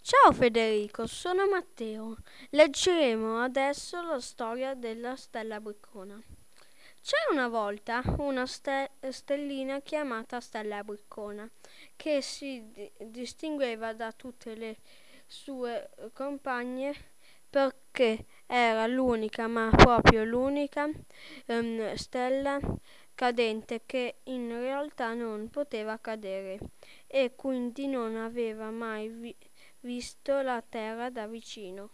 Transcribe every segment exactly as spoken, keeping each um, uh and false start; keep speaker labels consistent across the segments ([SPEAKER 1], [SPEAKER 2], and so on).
[SPEAKER 1] Ciao Federico, sono Matteo. Leggeremo adesso la storia della stella Briccona. C'era una volta una ste- stellina chiamata Stella Briccona che si di- distingueva da tutte le sue compagne perché era l'unica, ma proprio l'unica ehm, stella cadente che in realtà non poteva cadere e quindi non aveva mai vi- visto la terra da vicino.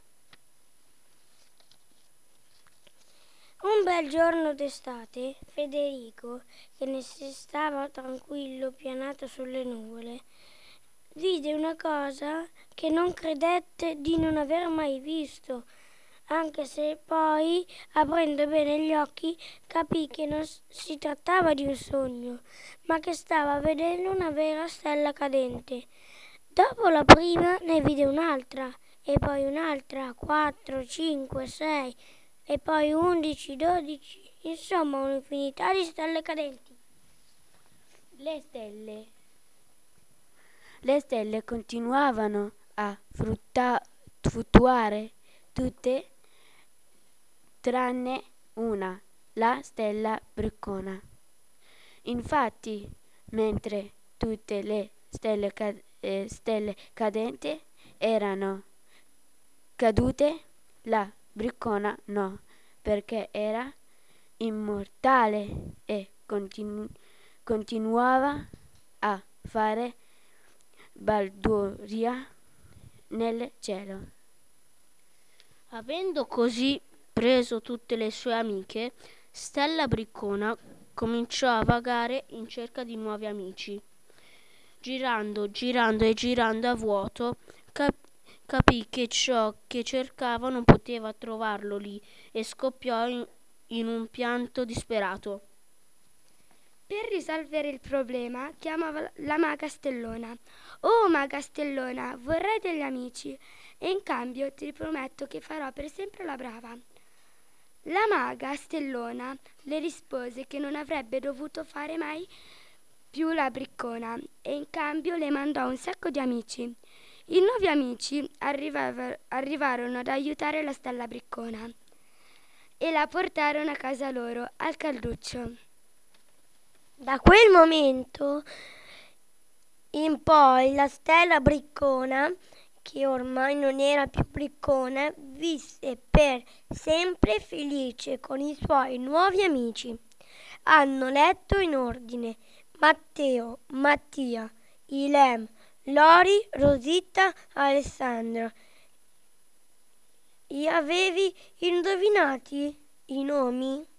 [SPEAKER 2] Un bel giorno d'estate, Federico, che ne si stava tranquillo pianato sulle nuvole, vide una cosa che non credette di non aver mai visto, anche se poi, aprendo bene gli occhi, capì che non si trattava di un sogno, ma che stava vedendo una vera stella cadente. Dopo la prima ne vide un'altra, e poi un'altra, quattro, cinque, sei, e poi undici, dodici, insomma un'infinità di stelle cadenti.
[SPEAKER 3] Le stelle, le stelle continuavano a frutta- fluttuare, tutte tranne una, la stella Briccona. Infatti, mentre tutte le stelle, ca- eh, stelle cadenti erano cadute, la Briccona no, perché era immortale e continu- continuava a fare baldoria nel cielo.
[SPEAKER 1] Avendo così preso tutte le sue amiche, Stella Briccona cominciò a vagare in cerca di nuovi amici. Girando, girando e girando a vuoto, cap- capì che ciò che cercava non poteva trovarlo lì e scoppiò in, in un pianto disperato.
[SPEAKER 2] Per risolvere il problema chiamava la maga Stellona. Oh maga Stellona, vorrei degli amici e in cambio ti prometto che farò per sempre la brava. La maga Stellona le rispose che non avrebbe dovuto fare mai più la briccona e in cambio le mandò un sacco di amici. I nuovi amici arrivava- arrivarono ad aiutare la stella briccona e la portarono a casa loro, al calduccio. Da quel momento in poi la stella Briccona, che ormai non era più Briccona, visse per sempre felice con i suoi nuovi amici. Hanno letto in ordine Matteo, Mattia, Ilem, Lori, Rosita, Alessandra. E avevi indovinati i nomi?